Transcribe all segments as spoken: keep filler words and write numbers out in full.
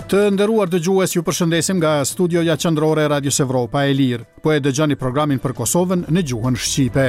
Të nderuar dëgjues, ju përshëndesim nga studioja qendrore e Radios Evropa e Lirë. Po e dëgjoni programin për Kosovën në gjuhën shqipe.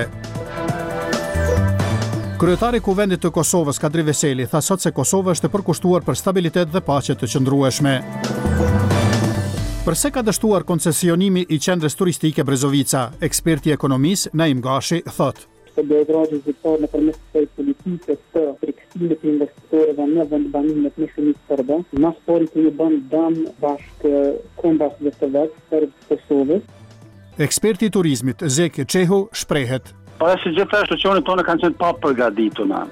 Kryetari i Kuvendit të Kosovës, Kadri Veseli, tha sot se Kosova është e përkushtuar për stabilitet dhe paqe të qëndrueshme. Përse ka dështuar koncesionimi i qendrës turistike Brezovica, eksperti i ekonomisë Naim Gashi thot: Beogradi zyrtar nëpërmes kësaj politike të friksimit të investitorëve në vendbanimet me shumicë serbe, mas pari të një bën dëm bashkë kombas dhe të vetë për Kosovës. Eksperti i turizmit Zek Çehu shprehet: Para se gjitha institucionet tona kanë qenë pa përgatitura.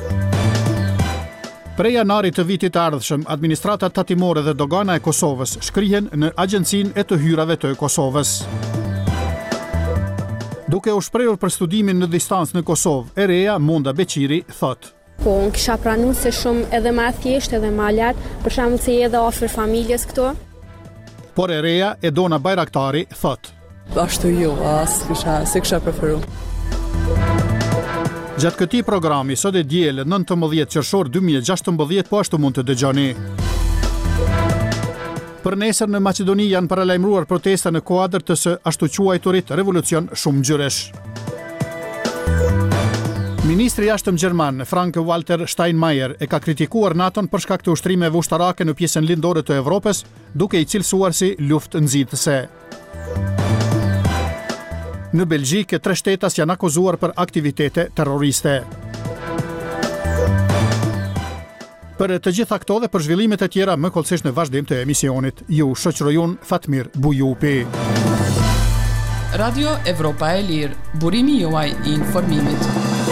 Prej janarit të vitit të ardhshëm, administrata tatimore dhe dogana e Kosovës shkrihen në Agjencinë e të hyrave të Kosovës. Duke u shprehur për studimin në distancë në Kosovë, e reja Monda Beqiri thot: Po, unë kisha pranuar se shumë edhe më thjesht edhe më lart, për shembull se edhe afër familjes këtu. Por e reja Edona Bajraktari thot: Ashtu jo, as kisha, se kisha preferuar. Gjatë këtij programi, sot e diel nëntëmbëdhjetë qershor dy mijë e gjashtëmbëdhjetë, po ashtu mund të dëgjoni. Për nesër në Maqedoni janë paralajmëruar protesta në kuadër të së ashtu quajturit revolucion shumë ngjyresh. Ministri i jashtëm gjerman Frank-Walter Steinmeier e ka kritikuar NATO-n për shkak të ushtrimeve ushtarake në pjesën lindore të Evropës, duke i cilësuar si luftë nxitëse. Në Belgjikë, tre shtetas janë akuzuar për aktivitete terroriste. Për të gjitha këto dhe për zhvillimet e tjera më kollësisht në vazhdim të emisionit, ju shoqërojun Fatmir Bujupi. Radio Evropa e Lirë, burimi juaj i informimit.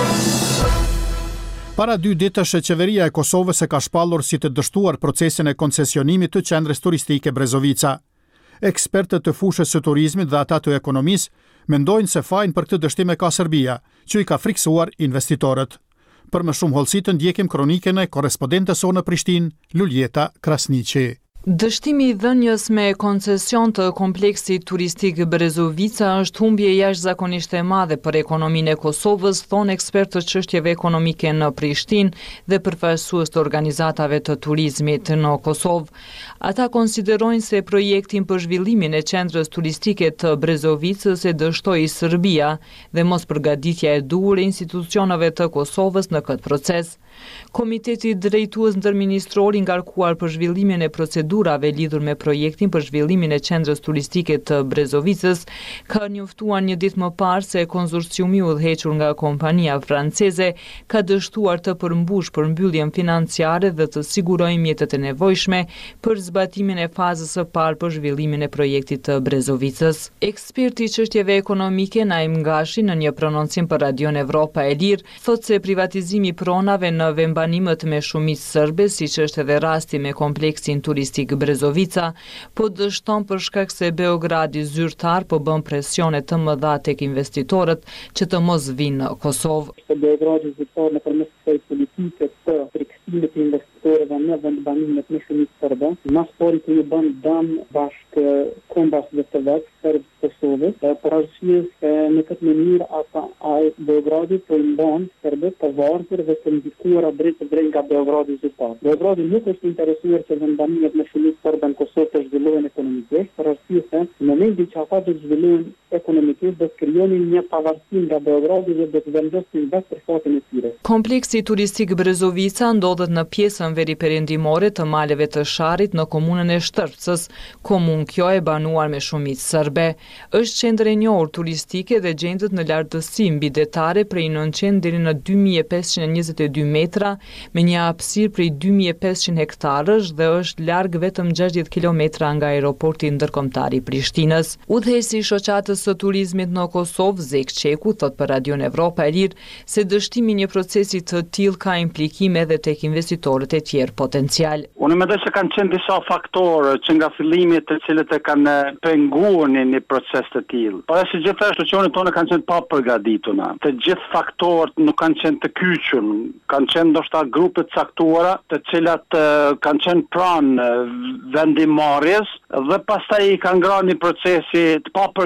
Para dy ditësh, qeveria e Kosovës e ka shpallur si të dështuar procesin e koncesionimit të qendrës turistike Brezovica. Ekspertët të fushës së turizmit dhe ata të ekonomisë mendojnë se fajin për këtë dështim e ka Serbia, që i ka friksuar investitorët. Për më shumë hollësi të ndjekim kronikën e korrespondentes sonë në Prishtinë, Luljeta Krasniqi. Dështimi i dhënjes me koncesion të kompleksit turistik Brezovica është humbje jashtëzakonisht e madhe për ekonominë e Kosovës, thonë ekspertët çështjeve ekonomike në Prishtinë dhe përfaqësues të organizatave të turizmit në Kosovë. Ata konsiderojnë se projektin për zhvillimin e qendrës turistike të Brezovicës e dështoi Serbia dhe mos përgatitja e duhur e institucioneve të Kosovës në këtë proces. Komiteti drejtues ndërministror i ngarkuar për zhvillimin e procedurave lidhur me projektin për zhvillimin e qendrës turistike të Brezovicës ka njoftuar një ditë më parë se konsorciumi udhëhequr nga kompania franceze ka dështuar të përmbush përmbylljen financiare dhe të sigurojë mjetet e nevojshme për zbatimin e fazës së parë për zhvillimin e projektit të Brezovicës. Eksperti i çështjeve ekonomike Naim Gashi në një prononcim për Radion Evropa e Lirë thotë se privatizimi i pronave në vendbanimet me shumicë serbe, siç është edhe rasti me kompleksin turistik Brezovica, po dështon për shkak se Beogradi zyrtar po bën presione të mëdha tek investitorët që të mos vinë në Kosovë. Beogradi zyrtar nëpërmes kësaj politike të friksimit të investitorëve në vendbanimet me shumicë serbe, mas pari të një bën dëm bashkë kombas dhe të vetë serb Kosovës, për arsye se në këtë mënyrë ata ai Beogradi po i bën serbët të varfër dhe të ndikuara drejt të drejt nga Beogradi zyrtar. Beogradi nuk është interesuar që vendbanimet me shumicë serbe në Kosovë të zhvillohen ekonomikisht, për arsye se në momentin që ata do të zhvillohen ekonomikisht, do të krijonin një pavarësi nga Beogradi dhe do të vendosin vetë për fatin e tyre. Kompleksi turistik Brezovica ndodhet në pjesën veriperëndimore të maleve të Sharrit në komunën e Shtërpcës, komunë kjo e banuar me shumicë serbe. Është qendër e njohur turistike dhe gjendet në lartësi mbi detare prej nëntëqind deri në dy mijë e pesëqind e njëzet e dy metra, me një hapësirë prej dy mijë e pesëqind hektarësh dhe është larg vetëm gjashtëdhjetë kilometra nga aeroporti ndërkombëtar i Prishtinës. Udhëheqësi i shoqatës së turizmit në Kosovë, Zek Çeku, thot për Radion Evropa e Lirë se dështimi i një procesi të tillë ka implikime edhe tek investitorët e tjerë potencial. Unë mendoj se kanë qenë disa faktorë që nga fillimi të cilët e kanë penguar një proces të tillë. Por se gjitha institucionet tona kanë qenë pa përgatitura. Të gjithë faktorët nuk kanë qenë të kyçur, kanë qenë ndoshta grupe të caktuara, të cilat uh, kanë qenë pranë vendimmarrjes dhe pastaj i kanë ngrënë një procesi të pa përgatitur.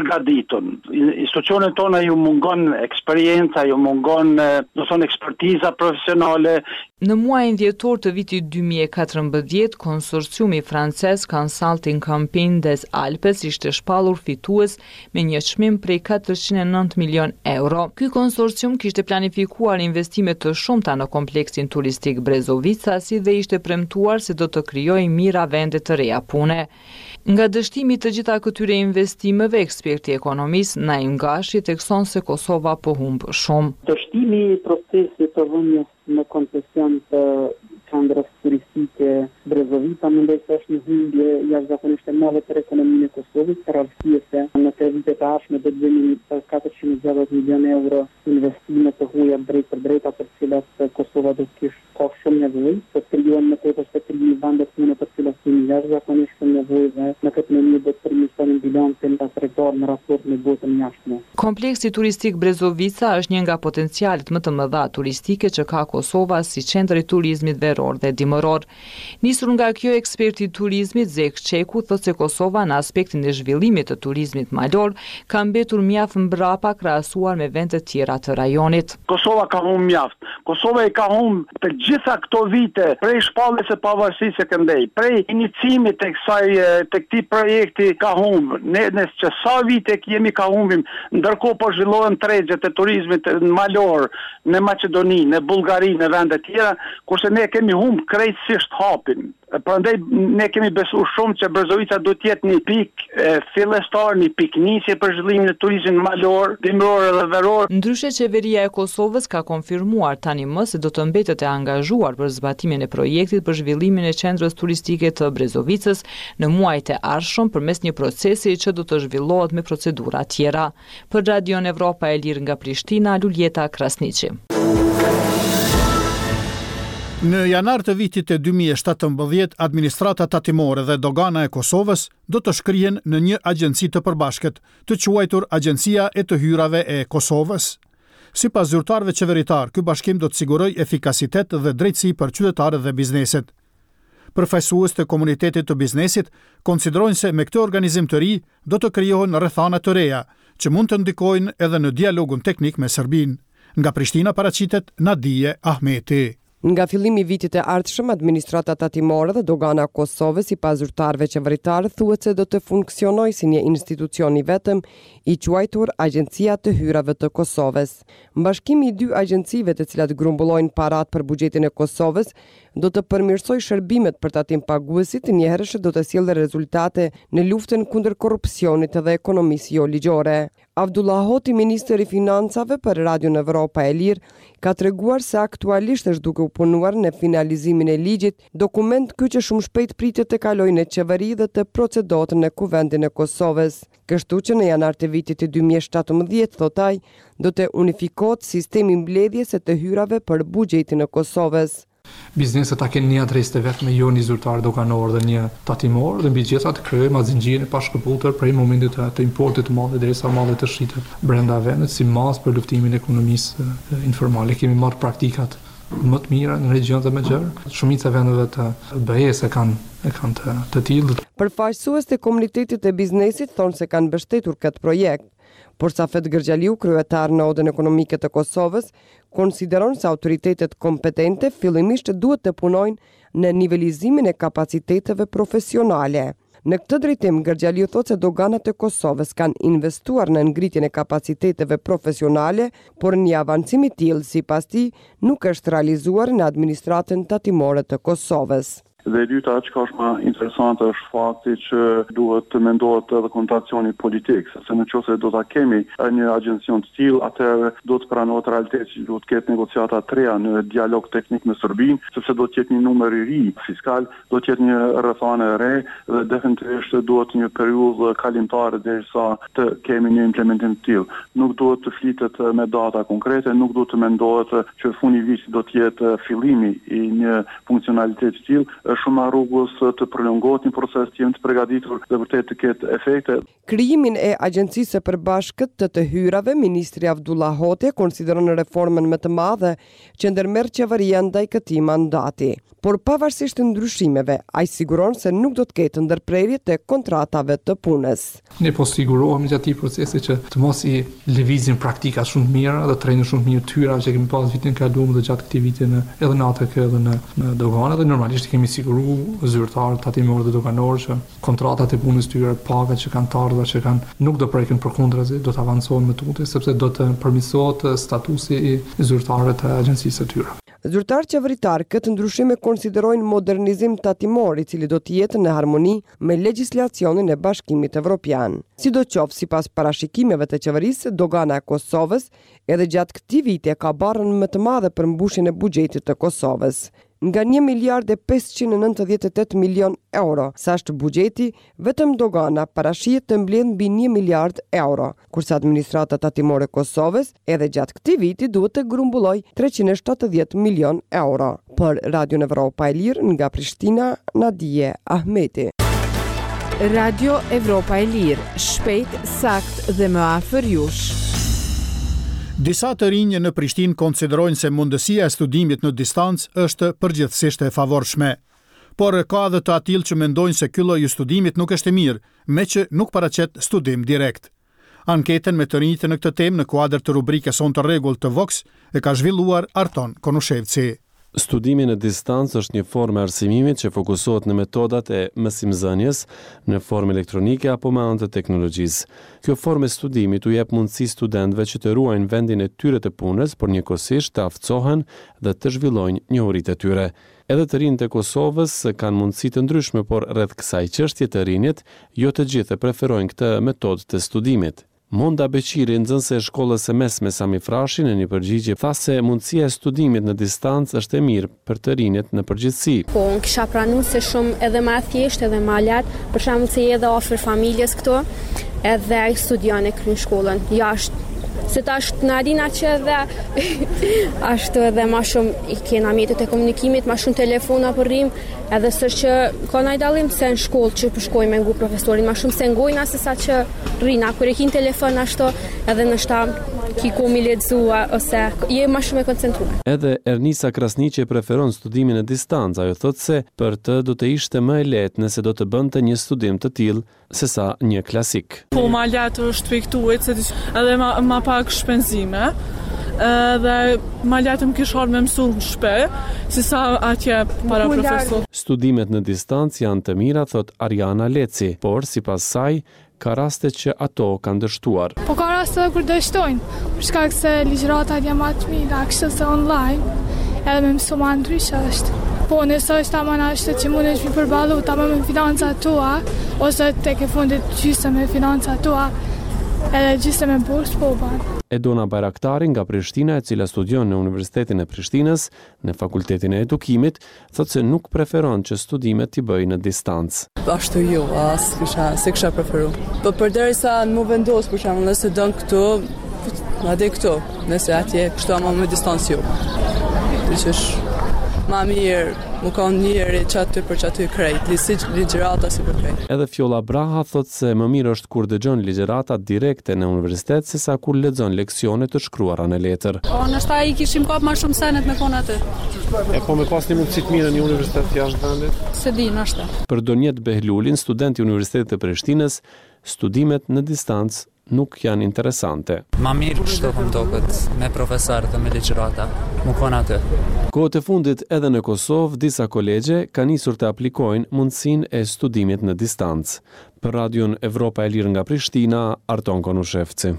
ditën. Institucionet tona ju mungon eksperienca, ju mungon, do thonë, ekspertiza profesionale. Në muajin dhjetor të vitit dy mijë e katërmbëdhjetë, konsorciumi francez Consulting Compagnie des Alpes ishte shpallur fitues me një çmim prej katërqind e nëntë milion euro. Ky konsorcium kishte planifikuar investime të shumta në kompleksin turistik Brezovica, si dhe ishte premtuar se do të krijojë mira vende të reja pune. Nga dështimi të gjitha këtyre investimeve, eksperti ekonomis na Ngashi thekson se Kosova po humb shumë. Dështimi i procesit të vënies në koncesion të qendrës turistike Brezovica mendoj se është një humbje jashtëzakonisht e madhe për ekonominë e Kosovës, për arsye se në të vitet e ardhshme do të vini katërqind e gjashtëdhjetë milion euro investime të huaja drejt për drejta për cilat Kosova do të kishte ka shumë nevojë, të krijohen në tepër se krijimi vende pune për cilat kemi jashtëzakonisht shumë nevojë dhe në këtë mënyrë do të përmirësonin bilancin tregtar në raport me botën jashtme. Kompleksi turistik Brezovica është një nga potencialet më të mëdha turistike që ka Kosova si qendër i turizmit veror dhe dimëror. Nisur nga kjo, eksperti i turizmit Zek Çeku thotë se Kosova në aspektin e zhvillimit të turizmit malor ka mbetur mjaft mbrapa krahasuar me vende të tjera të rajonit. Kosova ka humbur mjaft. Kosova e ka humbur të gjitha këto vite prej shpalljes së pavarësisë së këndej, prej inicimit të kësaj të këtij projekti ka humbur. Ne ne që sa vite kemi ka humbim, ndërkohë po zhvillohen tregjet e turizmit malor në Maqedoni, në Bullgari, në vende të tjera, kurse ne kemi humbur krejtësisht hapin. Prandaj ne kemi besuar shumë që Brezovica do të jetë një pikë fillestar, një pikë nisje për zhvillimin e turizmit malor, dimëror dhe veror. Ndryshe, qeveria e Kosovës ka konfirmuar tani më se do të mbetet e angazhuar për zbatimin e projektit për zhvillimin e qendrës turistike të Brezovicës në muajt e ardhshëm përmes një procesi që do të zhvillohet me procedura tjera. Për Radion Evropa e Lirë nga Prishtina, Luljeta Krasniqi. Në janar të vitit e dy mijë e shtatëmbëdhjetë, administrata tatimore dhe dogana e Kosovës do të shkrihen në një agjenci të përbashkët, të quajtur Agjencia e të Hyrave e Kosovës. Sipas zyrtarëve qeveritar, ky bashkim do të sigurojë efikasitet dhe drejtësi për qytetarët dhe bizneset. Përfaqësues të komunitetit të biznesit konsiderojnë se me këtë organizim të ri do të krijohen rrethana të reja, që mund të ndikojnë edhe në dialogun teknik me Serbinë. Nga Prishtina paraqitet Nadije Ahmeti. Nga fillimi i vitit e ardhshëm, administrata tatimore dhe dogana e Kosovës, sipas zyrtarëve qeveritar, thuhet se do të funksionojë si një institucion i vetëm i quajtur Agjencia të Hyrave të Kosovës. Bashkimi i dy agjencive, të cilat grumbullojnë parat për buxhetin e Kosovës, do të përmirësojë shërbimet për tatim paguesit, njëherësh do të sjellë rezultate në luftën kundër korrupsionit dhe ekonomisë jo ligjore. Abdullah Hoti, ministër i financave, për Radion Evropa e Lirë, ka treguar se aktualisht është duke u punuar në finalizimin e ligjit, dokument ky që shumë shpejt pritet të kalojë në qeveri dhe të procedohet në Kuvendin e Kosovës. Kështu që në janar të vitit të dy mijë e shtatëmbëdhjetë, thot ai, do të unifikohet sistemi mbledhjes së të hyrave për buxhetin e Kosovës. Bizneset ta kenë një adresë të vetme, jo një zyrtar doganor dhe një tatimor, dhe mbi gjitha të krijojmë atë zinxhirin e pashkëputër prej momentit të, të importit të madh derisa mallet të shitet brenda vendit si masë për luftimin e ekonomisë informale. Kemi marrë praktikat më të mira në region dhe më gjerë. Shumica e vendeve të B E-s e kanë e kanë të, të tillë. Përfaqësues të komunitetit të biznesit thonë se kanë mbështetur këtë projekt. Por Safet Gërgjaliu, kryetar në Odën Ekonomike të Kosovës, konsideron se autoritetet kompetente fillimisht duhet të punojnë në nivelizimin e kapaciteteve profesionale. Në këtë drejtim, Gërgjaliu thotë se doganat e Kosovës kanë investuar në ngritjen e kapaciteteve profesionale, por një avancim i tillë, sipas tij, nuk është realizuar në administratën tatimore të Kosovës. Dhe e dyta që ka është më interesante është fakti që duhet të mendohet edhe kontracioni politik, sepse në qoftë se do ta kemi një agjencion të tillë, atëherë do të pranohet realiteti që duhet të ketë negociata të reja në dialog teknik me Serbinë, sepse do të jetë një numër i ri fiskal, do të jetë një rrethane e re dhe definitivisht duhet një periudhë kalimtare derisa të kemi një implementim të tillë. Nuk duhet të flitet me data konkrete, nuk duhet të mendohet që funi i vitit do të jetë fillimi i një funksionaliteti të tillë. shumë rrugës të prolongohet një proces të jemi të përgatitur dhe vërtet të ketë efekte. Krijimin e Agjencisë së Përbashkët të të Hyrave, Ministri Abdullah Hoxha konsideron reformën më të madhe që ndërmerr qeveria ndaj këtij mandati. Por pavarësisht të ndryshimeve, ai siguron se nuk do të ketë ndërprerje të kontratave të punës. Ne po sigurohemi gjatë këtij procesi që të mos i lëvizin praktika shumë të mira dhe trajnë shumë mirë tyra që kemi pas vitin e kaluar dhe gjatë këtij viti në edhe në atë edhe në, në dogana dhe normalisht kemi siguruar zyrtarët, tatimorët dhe doganorët që kontratat e punës tyre, pagat që kanë të ardhur që kanë nuk do prekin përkundrazi, do të avancohen më tutje sepse do të përmirësohet statusi i zyrtarëve të agjencisë së tyre. Zyrtar qeveritar këtë ndryshim e konsiderojnë modernizim tatimor i cili do të jetë në harmoni me legjislacionin e Bashkimit Evropian. Sidoqoftë sipas parashikimeve të qeverisë, dogana e Kosovës edhe gjatë këtij viti ka barrën më të madhe për mbushjen e buxhetit të Kosovës. Nga një miliard e pesëqind e nëntëdhjetë e tetë milion euro, sa është buxheti, vetëm dogana parashihet të mbledh mbi një miliard euro, kurse administrata tatimore e Kosovës edhe gjatë këtij viti duhet të grumbullojë treqind e shtatëdhjetë milion euro. Për Radio Evropa e Lirë nga Prishtina, Nadije Ahmeti. Radio Evropa e Lirë, shpejt, sakt dhe më afër jush. Disa të rinj në Prishtinë konsiderojnë se mundësia e studimit në distancë është përgjithsisht e favorshme. Por ka edhe të atill që mendojnë se ky lloj i studimit nuk është i mirë, me që nuk paraqet studim direkt. Anketën me të rinjtë në këtë temë në kuadër të rubrikës On të rregull të Vox e ka zhvilluar Arton Konushevci. Studimi në distancë është një formë e arsimimit që fokusohet në metodat e mësimdhënies në formë elektronike apo me anë të teknologjisë. Kjo formë e studimit u jep mundësi studentëve që të ruajnë vendin e tyre të punës, por njëkohësisht të aftësohen dhe të zhvillojnë njohuritë e tyre. Edhe të rinjtë e Kosovës kanë mundësi të ndryshme, por rreth kësaj çështje të rinjt jo të gjithë preferojnë këtë metodë të studimit. Monda Beqiri, nxënëse e shkollës së mesme Sami Frashi, në një përgjigje tha se mundësia e studimit në distancë është e mirë për të rinjt në përgjithësi. Po, unë kisha pranuar se shumë edhe më thjesht edhe më lart, për shembull se edhe afër familjes këtu, edhe ai studion e kryen shkollën jashtë. Se tash në arina që edhe ashtu edhe ma shumë i kena mjetet e komunikimit, ma shumë telefona për rrim, edhe së që ka naj dalim se në shkollë që përshkoj me ngu profesorin, ma shumë se ngojna se sa që rrina, kër e kin telefon ashtu edhe në shta ki ku mi lexua ose je ma shumë e koncentrua. Edhe Ernisa Krasniqi preferon studimin e distancë, ajo thotë se për të do të ishte më e lehtë nëse do të bënte një studim të tillë sesa një klasik. Po ma letë është fiktuet, se edhe ma, ma pak shpenzime, dhe ma letë më kishar me mësu në shpe, si sa atje para profesor. Studimet në distancë janë të mira, thot Ariana Leci, por sipas saj ka raste që ato kanë dështuar. Po ka raste kur dështojnë, për shkak se ligjëratat janë më të mira, kështu se online, edhe me mësu ma ndryshe është. Po nëse është ta mana është që mund është mi përbalu ta me financat tua, ose të ke fundit gjysë me financat tua, edhe gjysë me bursë po banë. Edona Bajraktari nga Prishtina, e cila studion në Universitetin e Prishtinës, në Fakultetin e Edukimit, thotë se nuk preferon që studimet t'i bëjë në distancë. Ashtu jo, as kisha, se kisha preferu. Po përderisa në mu vendos, për shembull, nëse dën këtu, madje këtu, nëse atje kështu ama me distancë jo. Dhe që është ma mirë, mu kanë njëri qaty për qaty krejt, si ligjërata si për krejt. Edhe Fjolla Braha thot se më mirë është kur dëgjon ligjërata direkte në universitet se sa kur lexon leksione të shkruara në letër. Po, nështë i kishim kap ma shumë senet me kona aty. E po me pas një mundësi të mirë në një universitet jashtë vendit? Se di, nështë. Për Donjet Behlulin, student i Universitetit të Prishtinës, studimet në distancë nuk janë interesante. Ma mirë kështu kom tokët me profesorët dhe me ligjërata, mu kona aty. Kohët e fundit edhe në Kosovë, disa kolegje ka nisur të aplikojnë mundësinë e studimit në distancë. Për Radion Evropa e Lirë nga Prishtina, Arton Konushevci.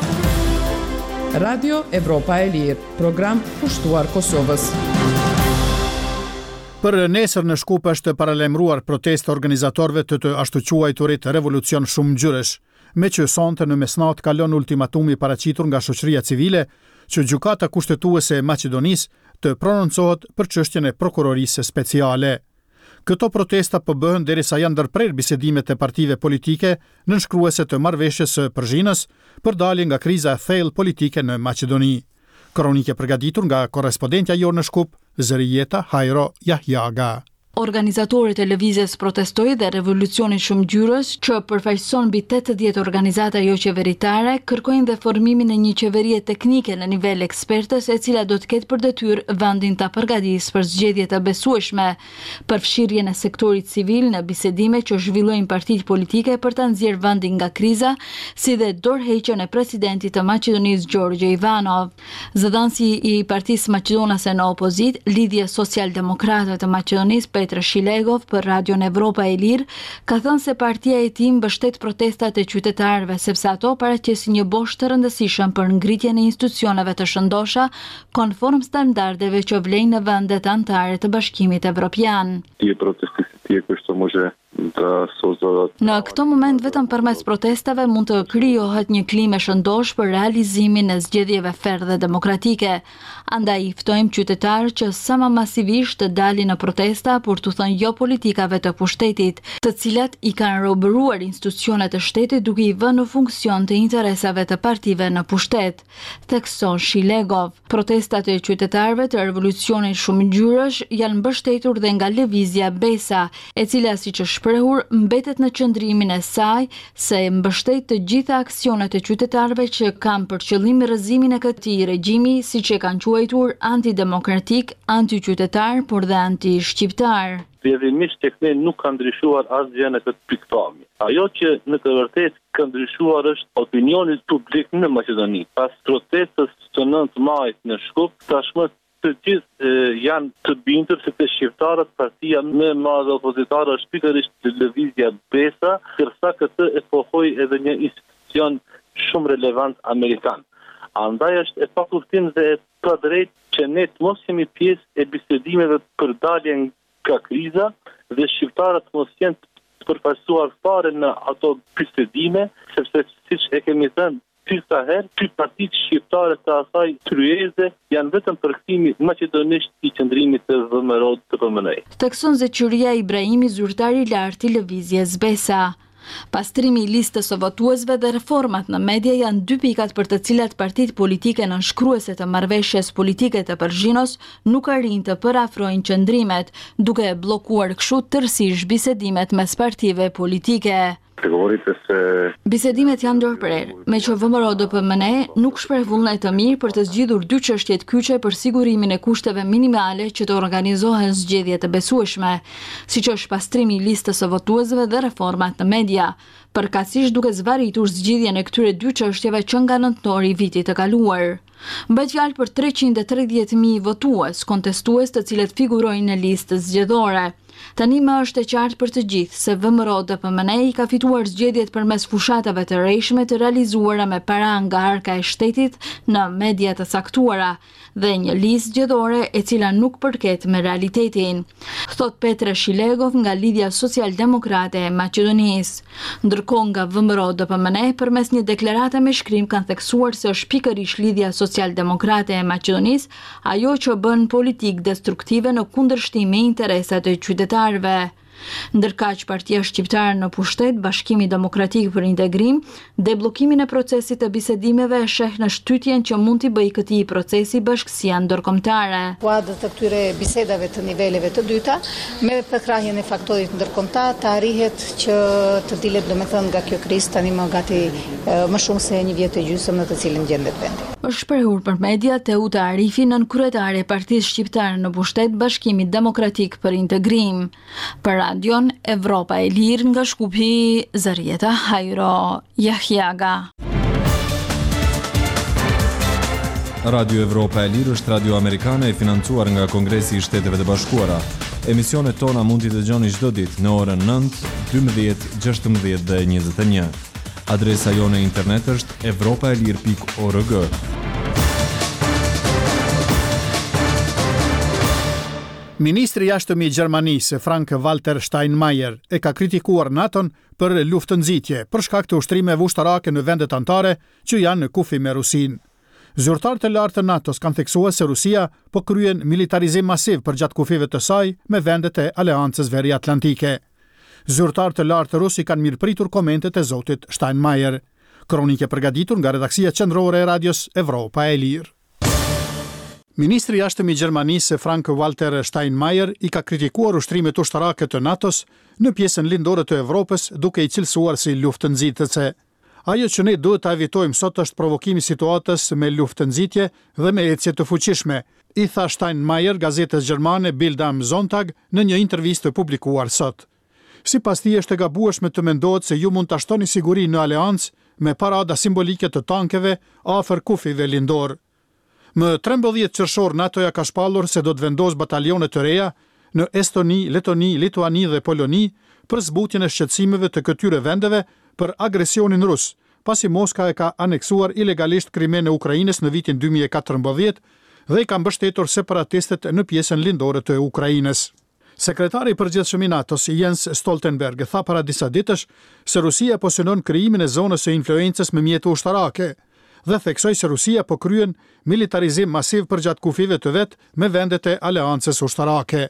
Radio Evropa e Lirë, program pushtuar Kosovës. Për nesër në Shkup është paralemruar protestë organizatorëve të të ashtu quajturit revolucion shumë ngjyresh, me që sonte në mesnat kalon ultimatumi paraqitur nga shoqëria civile që gjykata kushtetuese e Maqedonisë të prononcohet për çështjen e prokurorisë speciale. Këto protesta po bëhen derisa janë ndërprer bisedimet e partive politike nënshkruese të marrëveshjes së Përzhinës për dalje nga kriza e thellë politike në Maqedoni. Kronike përgatitur nga korrespondentja jonë në Shkup, Zërijeta Hajro Jahjaga. Organizatorët e lëvizjes protestoi dhe revolucionit shumëngjyrës, që përfaqëson mbi tetëdhjetë organizata jo qeveritare, kërkojnë dhe formimin e një qeverie teknike në nivel ekspertës, e cila do të ketë për detyrë vendin ta përgatisë për zgjedhje të besueshme, përfshirjen e sektorit civil në bisedime që zhvillojnë partitë politike për ta nxjerrë vendin nga kriza, si dhe dorëheqjen e presidentit të Maqedonisë Gjorgje Ivanov. Zëdhënësi i Partisë Maqedonase në opozit, Lidhje Social-Demokratëve të Maqedonisë, Petr Shilegov për Radion Evropa e Lirë, ka thënë se partia e tij mbështet protestat e qytetarëve sepse ato paraqesin një bosh të rëndësishëm për ngritjen e institucioneve të shëndosha konform standardeve që vlejnë në vendet anëtare të Bashkimit Evropian. Në këtë moment vetëm përmes protestave mund të krijohet një klimë shëndosh për realizimin e zgjedhjeve ferr dhe demokratike. Andaj i ftojmë qytetarë që sa më masivisht të dalin në protesta për të thënë jo politikave të pushtetit, të cilat i kanë robëruar institucionet e shtetit duke i vënë në funksion të interesave të partive në pushtet, thekson Shilegov. Protestat e qytetarëve të revolucionit shumëngjyrësh janë mbështetur dhe nga lëvizja Besa, e cila siç është shprehur mbetet në qëndrimin e saj se mbështet të gjitha aksionet e qytetarëve që kanë për qëllim rrëzimin e këtij regjimi, siç e kanë quajtur antidemokratik, antiqytetar, por dhe anti-shqiptar. Vjedhimisht tek ne nuk ka ndryshuar asgjë në këtë pikpamje. Ajo që në të vërtetë ka ndryshuar është opinioni publik në Maqedoni. Pas protestës së nëntë majit në Shkup, tashmë të gjithë janë të bindur se të shqiptarët partia më e madhe opozitare është pikërisht lëvizja Besa, ndërsa këtë e pohoi edhe një institucion shumë relevant amerikan. Andaj është e pakuptim dhe e padrejtë që ne të mos jemi pjesë e bisedimeve për dalje nga kriza dhe shqiptarët mos jenë të përfaqësuar fare në ato bisedime, sepse siç e kemi thënë disa herë, ky partitë shqiptare të asaj kryeze janë vetëm përkthimi maqedonisht i qëndrimit të V M R-it të P M N-it. Thekson Zeqyria Ibrahimi, zyrtar i lartë i lëvizjes Besa. Pastrimi i listës së votuesve dhe reformat në media janë dy pikat për të cilat partitë politike nënshkruese të marrëveshjes politike të Pergjinos nuk arrin të përafrojnë qëndrimet, duke e bllokuar kështu tërësisht bisedimet mes partive politike. Bisedimet janë ndërprerë, me që V M R-o D P M N nuk shpreh vullnet të mirë për të zgjidhur dy çështjet kyçe për sigurimin e kushteve minimale që të organizohen zgjedhje të besueshme, siç është pastrimi i listës së votuesve dhe reformat në media, përkatësisht duke zvaritur zgjidhjen e këtyre dy çështjeve që nga nëntori i vitit të kaluar. Bëhet fjalë për treqind e tridhjetë mijë votues, kontestues të cilët figurojnë në listë zgjedhore. Tani më është e qartë për të gjithë se V M R-o D P M N i ka fituar zgjedhjet përmes fushatave të rrejshme të realizuara me para nga arka e shtetit në media të saktuara dhe një listë zgjedhore e cila nuk përket me realitetin, thot Petr Shilegov nga Lidhja Social-Demokrate e Maqedonisë. Ndërkohë nga V M R-o D P M N përmes një deklarate me shkrim kanë theksuar se është pikërisht Lidhja Social-Demokrate e Maqedonisë ajo që bën politikë destruktive në kundërshtim me interesat e qytetarëve. Ndërkaq partia shqiptare në pushtet, Bashkimi Demokratik për Integrim, debllokimin e procesit të bisedimeve e sheh në shtytjen që mund t'i bëjë këtij procesi bashkësia ndërkombëtare. Kuadër të këtyre bisedave të niveleve të dyta, me përkrahjen e faktorit ndërkombëtar, të arrihet që të dilet domethënë nga kjo krizë tani më gati më shumë se një vjet e gjysmë në të cilën gjendet vendi. Është shprehur për media Teuta Arifi, nën kryetare e Partisë Shqiptare në pushtet, Bashkimit Demokratik për Integrim. Për Radion Evropa e Lirë nga Shkupi, Zarieta Hajro Jahjaga. Radio Evropa e Lirë është radio amerikane e financuar nga Kongresi i Shteteve të Bashkuara. Emisionet tona mund t'i dëgjoni çdo ditë në orën nëntë, dymbëdhjetë, gjashtëmbëdhjetë dhe njëzet e një. Adresa jone internet është evropaelir pikë org. Ministri i jashtëm i Gjermanisë, Frank-Walter Steinmeier, e ka kritikuar NATO-n për luftëndzitje për shkak të ushtrimeve ushtarake në vendet anëtare që janë në kufi me Rusinë. Zyrtarët e lartë të NATO-s kanë theksuar se Rusia po kryen militarizim masiv përgjatë kufive të saj me vendet e Aleancës Veriatlantike. Zyrtarët e lartë rusi kanë mirëpritur komentet e zotit Steinmeier. Kronike përgatitur nga redaksia qendrore e radios Evropa e Lirë. Ministri i jashtëm i Gjermanisë Frank-Walter Steinmeier i ka kritikuar ushtrimet ushtarake të NATO-s në pjesën lindore të Evropës, duke i cilësuar si luftë-nxitëse. Ajo që ne duhet ta evitojmë sot është provokimi i situatës me luftë-nxitje dhe me ecje të fuqishme, i tha Steinmeier gazetës gjermane Bild am Sonntag në një intervistë publikuar sot. Sipas tij është e gabueshme të mendohet se ju mund ta shtoni sigurinë në aleancë me parada simbolike të tankeve afër kufive lindor. Më trembëdhjetë qershor NATO-ja ka shpallur se do të vendos batalione të reja në Estoni, Letoni, Lituani dhe Poloni për zbutjen e shqetësimeve të këtyre vendeve për agresionin rus, pasi Moska e ka aneksuar ilegalisht Krimen e Ukrainës në vitin dy mijë e katërmbëdhjetë dhe i ka mbështetur separatistët në pjesën lindore të Ukrainës. Sekretari i përgjithshëm i NATO-s Jens Stoltenberg tha para disa ditësh se Rusia po synon krijimin e zonës së influencës me mjete ushtarake dhe theksoi se Rusia po kryen militarizim masiv përgjatë kufive të vet me vendet e aleancës ushtarake.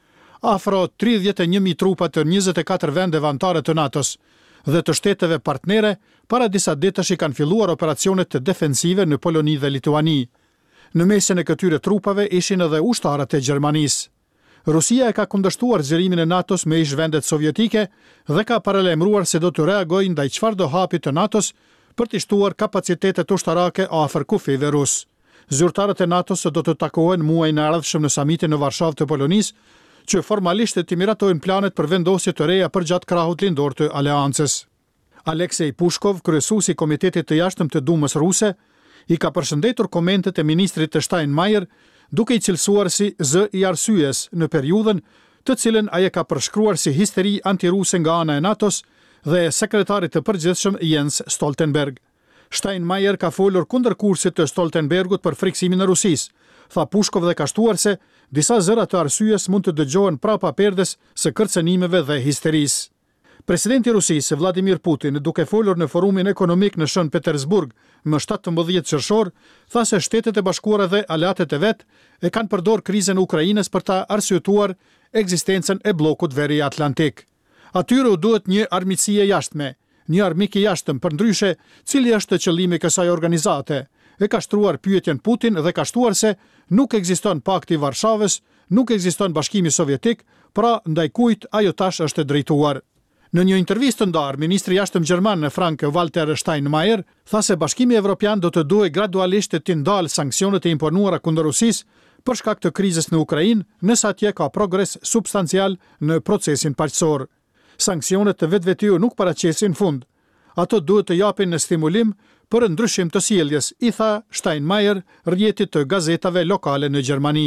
Afro tridhjetë e një mijë trupa të njëzet e katër vendeve anëtare të NATO-s dhe të shteteve partnere para disa ditësh i kanë filluar operacionet defensive në Poloni dhe Lituani. Në mesin e këtyre trupave ishin edhe ushtarët e Gjermanisë. Rusia e ka kundërshtuar zgjerimin e NATO-s me ish vendet sovjetike dhe ka paralajmëruar se do të reagojë ndaj çfarëdo hapi të NATO-s për të shtuar kapacitetet ushtarake afër kufive rus. Zyrtarët e NATO-s do të takohen muajin e ardhshëm në samitin në Varshavë të Polonisë, që formalisht të miratojnë planet për vendosje të reja përgjatë krahut lindor të aleancës. Aleksej Pushkov, kryesuesi i Komitetit të Jashtëm të Dumës ruse, i ka përshëndetur komentet e ministrit të Steinmeier, duke i cilësuar si zë i arsyes në periudhën të cilën ai e ka përshkruar si histeri antiruse nga ana e NATO-s dhe sekretarit të përgjithshëm Jens Stoltenberg. Steinmeier ka folur kundër kursit të Stoltenbergut për friksimin e Rusisë. Tha Pushkov dhe ka shtuar se disa zëra të arsyes mund të dëgjohen prapa perdes së kërcënimeve dhe histerisë. Presidenti i Rusisë Vladimir Putin, duke folur në forumin ekonomik në Shën Petersburg më shtatëmbëdhjetë qershor, tha se Shtetet e Bashkuara dhe aleatët e vet e kanë përdor krizën e Ukrainës për ta arsyetuar ekzistencën e bllokut veriatlantik. Atyre u duhet një armiqësie jashtme, një armik i jashtëm, përndryshe cili është qëllimi i kësaj organizate. E ka shtruar pyetjen Putin dhe ka shtuar se nuk ekziston pakti i Varshavës, nuk ekziston Bashkimi Sovjetik, pra ndaj kujt ajo tash është drejtuar. Në një intervistë të ndarë, ministri i jashtëm gjerman Frank-Walter Steinmeier tha se Bashkimi Evropian do të duhej gradualisht të ndalë sanksionet e imponuara kundër Rusisë për shkak të krizës në Ukrainë, nëse atje ka progres substancial në procesin paqësor. Sanksionet të vetvetiu nuk paraqesin fund. Ato duhet të japin në stimulim për ndryshim të sjelljes, i tha Steinmeier rrjetit të gazetave lokale në Gjermani.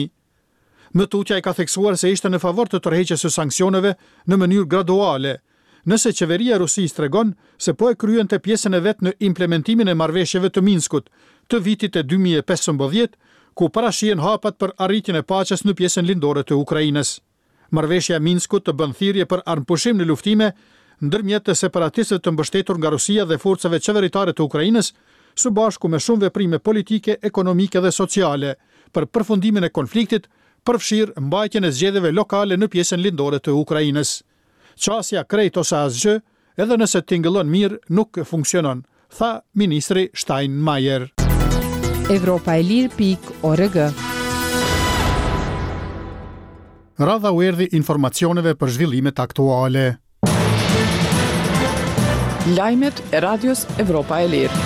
Më tutja i ka theksuar se ishte në favor të tërheqjes së sanksioneve në mënyrë graduale, nëse qeveria e Rusisë tregon se po e kryente pjesën e vet në implementimin e marrëveshjeve të Minskut të vitit e dy mijë e pesëmbëdhjetë, ku parashihen hapat për arritjen e paqes në pjesën lindore të Ukrainës. Marrëveshja e Minskut të bën thirrje për armpushim në luftime ndërmjet të separatistëve të mbështetur nga Rusia dhe forcave qeveritare të Ukrainës, së bashku me shumë veprime politike, ekonomike dhe sociale për përfundimin e konfliktit, përfshirë mbajtjen e zgjedhjeve lokale në pjesën lindore të Ukrainës. Qasja krejt ose asgjë, edhe nëse tingëllon mirë, nuk funksionon, tha ministri Steinmeier. Evropa e Lirë pik org. Radha u erdhi informacioneve për zhvillimet aktuale. Lajmet e radios Evropa e Lirë.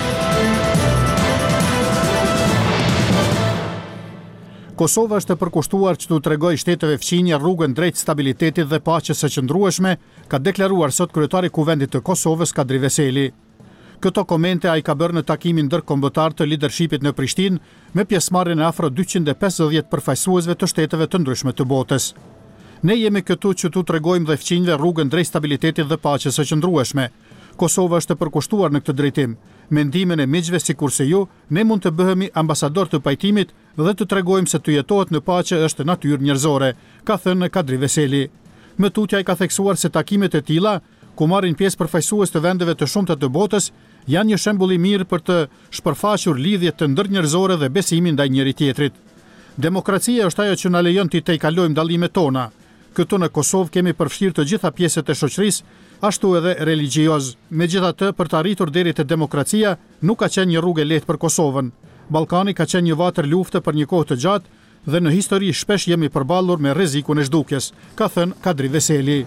Kosova është e përkushtuar që të tregoj shteteve fqinja rrugën drejt stabilitetit dhe paqes së qëndrueshme, ka deklaruar sot kryetari i Kuvendit të Kosovës Kadri Veseli. Këto komente ai ka bërë në takimin ndërkombëtar të leadershipit në Prishtinë me pjesëmarrjen e afro dyqind e pesëdhjetë përfaqësuesve të shteteve të ndryshme të botës. Ne jemi këtu që tu tregojmë dhe fqinjve rrugën drejt stabilitetit dhe paqes së qëndrueshme. Kosova është e përkushtuar në këtë drejtim. Mendimin e miqve sikurse ju, ne mund të bëhemi ambasador të pajtimit dhe të tregojmë se të jetohet në paqe është natyrë njerëzore, ka thënë Kadri Veseli. Më tutja i ka theksuar se takimet e tilla, ku marrin pjesë përfaqësues të vendeve të shumta të botës, janë një shembull i mirë për të shpërfaqur lidhjet të ndërnjerëzore dhe besimin ndaj njëri tjetrit. Demokracia është ajo që na lejon të tejkalojmë dallimet tona. Këtu në Kosovë kemi përfshirë të gjitha pjesët e shoqërisë, ashtu edhe religjios. Megjithatë, për të arritur deri te demokracia, nuk ka qenë një rrugë e lehtë për Kosovën. Ballkani ka qenë një vatër lufte për një kohë të gjatë dhe në histori shpesh jemi përballur me rrezikun e zhdukjes, ka thënë Kadri Veseli.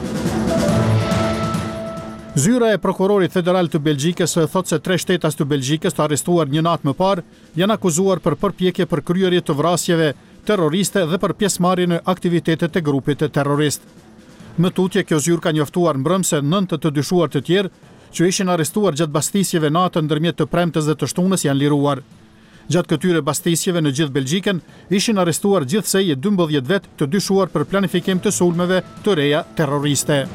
Zyra e prokurorit federal të Belgjikës thotë se tre shtetas të Belgjikës të arrestuar një natë më parë janë akuzuar për përpjekje për kryerje të vrasjeve terroriste dhe për pjesëmarrje në aktivitetet e grupit terrorist. Më tutje, kjo zyrë ka njoftuar mbrëmse nëntë të dyshuar të tjerë që ishin arrestuar gjatë bastisjeve natë ndërmjet të premtes dhe të shtunës janë liruar. Gjatë këtyre bastisjeve në gjithë Belgjikën ishin arrestuar gjithsej dymbëdhjetë vet të dyshuar për planifikim të sulmeve të reja terroriste.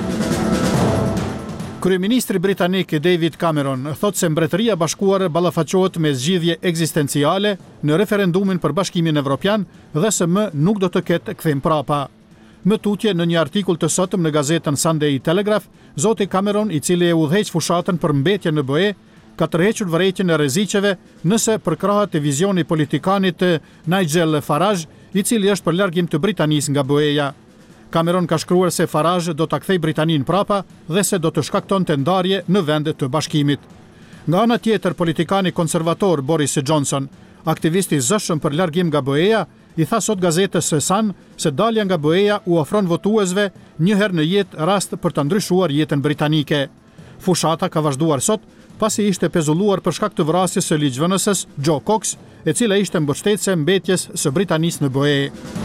Kryeministri britanik David Cameron thotë se Mbretëria e Bashkuar ballafaqohet me zgjidhje ekzistenciale në referendumin për Bashkimin Evropian dhe se më nuk do të ketë kthim prapa. Më tutje, në një artikull të sotëm në gazetën Sunday Telegraph, zoti Cameron, i cili e udhëheq fushatën për mbetje në B E, ka tërhequr vërejtjen e rreziqeve nëse përkrahet te vizioni politikanit Nigel Farage, i cili është për largim të Britanisë nga B E-ja. Cameron ka shkruar se Farage do ta kthejë Britaninë prapa dhe se do të shkaktonte ndarje në vende të bashkimit. Nga ana tjetër, politikani konservator Boris Johnson, aktivisti i zëshëm për largim nga B E-ja, i tha sot gazetës Sun se dalja nga B E-ja u ofron votuesve një herë në jetë rast për të ndryshuar jetën britanike. Fushata ka vazhduar sot pasi ishte pezulluar për shkak të vrasjes së ligjvënëses Jo Cox, e cila ishte mbështetëse mbetjes së Britanisë në B E.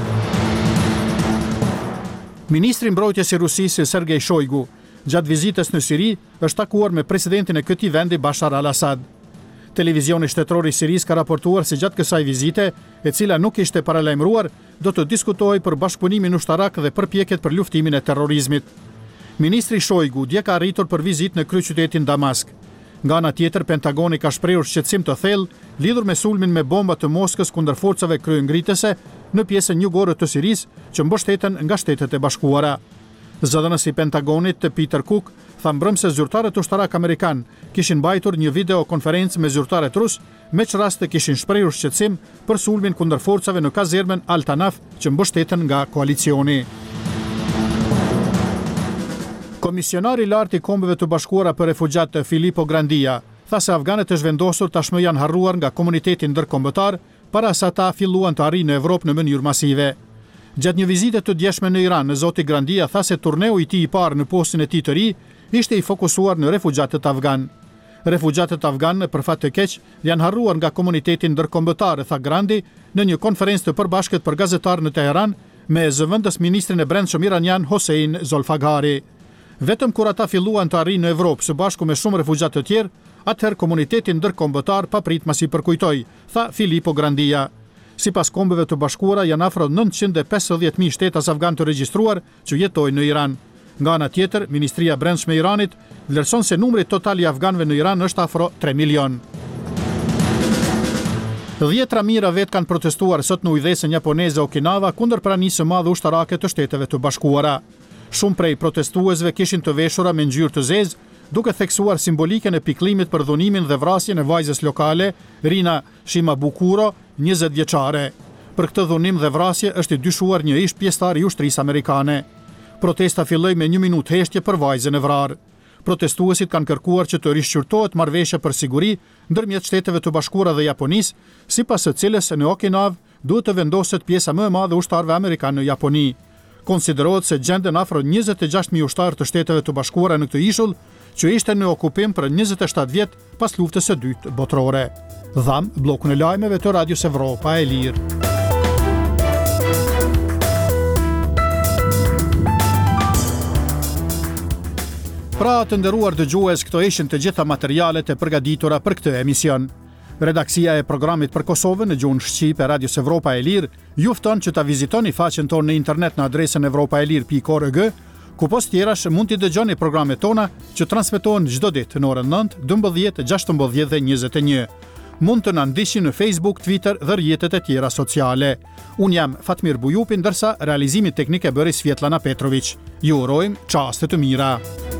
Ministri i mbrojtjes i Rusisë Sergej Shoigu, gjatë vizitës në Siri, është takuar me presidentin e këtij vendi Bashar al-Assad. Televizioni shtetëror i Sirisë ka raportuar se gjatë kësaj vizite, e cila nuk ishte paralajmëruar, do të diskutojë për bashkëpunimin ushtarak dhe përpjekjet për luftimin e terrorizmit. Ministri Shoigu dje ka arritur për vizitë në kryeqytetin Damask. Nga ana tjetër, Pentagoni ka shprehur shqetësim të thellë lidhur me sulmin me bomba të Moskës kundër forcave kryengritëse në pjesën jugore të Sirisë që mbështeten nga Shtetet e Bashkuara. Zëdhënësi i Pentagonit Peter Cook tha mbrëm se zyrtarët ushtarak amerikan kishin mbajtur një videokonferencë me zyrtarët rus, me që raste kishin shprehur shqetësim për sulmin kundër forcave në kazermen Al-Tanaf që mbështeten nga koalicioni. Komisionari i lartë i Kombeve të Bashkuara për Refugjat Filippo Grandia tha se afganët e zhvendosur tashmë janë harruar nga komuniteti ndërkombëtar para sa ta filluan të arrijnë në Evropë në mënyrë masive. Gjatë një vizite të djeshme në Iran, zoti Grandia tha se turneu i tij i parë në postin e tij të ri ishte i fokusuar në refugjatët afgan. Refugjatët afgan, për fat të keq, janë harruar nga komuniteti ndërkombëtar, tha Grandi në një konferencë të përbashkët për gazetarë në Teheran me zëvendës ministrin e brendshëm iranian Hossein Zolfagari. Vetëm kur ata filluan të arrijnë në Evropë së bashku me shumë refugjatë të tjerë, atëherë komuniteti ndërkombëtar paprit masi përkujtoi, tha Filippo Grandia. Sipas Kombeve të Bashkuara janë afro nëntëqind e pesëdhjetë mijë shtetas afgan të regjistruar që jetojnë në Iran. Nga ana tjetër, Ministria e Brendshme e Iranit vlerëson se numri total i afganëve në Iran është afro tre milion. Dhjetra mijëra vet kanë protestuar sot në ujdesin japoneze Okinawa kundër pranisë së madhe ushtarake të Shteteve të Bashkuara. Shumë prej protestuesve kishin të veshura me ngjyrë të zezë, duke theksuar simbolikën e pikëllimit për dhunimin dhe vrasjen e vajzës lokale, Rina Shimabukuro, njëzet vjeçare. Për këtë dhunim dhe vrasje është i dyshuar një ish pjesëtar i ushtrisë amerikane. Protesta filloi me një minutë heshtje për vajzën e vrarë. Protestuesit kanë kërkuar që të rishqyrtohet marrëveshja për siguri ndërmjet Shteteve të Bashkuara dhe Japonisë, sipas së cilës në Okinawa duhet të vendoset pjesa më e madhe ushtarëve amerikanë në Japoni. Konsiderohet se gjenden afro njëzet e gjashtë mijë ushtarë të Shteteve të Bashkuara në këtë ishull, që ishte në okupim për njëzet e shtatë vjet pas luftës së dytë botërore. Dham bllokun e lajmeve të Radios Evropa e Lirë. Pra të nderuar dëgjues, këto ishin të gjitha materialet e përgatitura për këtë emision. Redaksia e programit për Kosovën në gjuhën shqipe Radios Evropa e Lirë ju fton që ta vizitoni faqen tonë në internet në adresën evropaelir pikë org, ku post tjerash mund t'i dëgjoni programet tona që transmetohen çdo ditë në orën nëntë, dymbëdhjetë, gjashtëmbëdhjetë dhe njëzet e një. Mund të na ndiqni në Facebook, Twitter dhe rrjetet e tjera sociale. Unë jam Fatmir Bujupi, ndërsa realizimi teknik e bëri Svjetlana Petrović. Ju urojmë çaste të mira.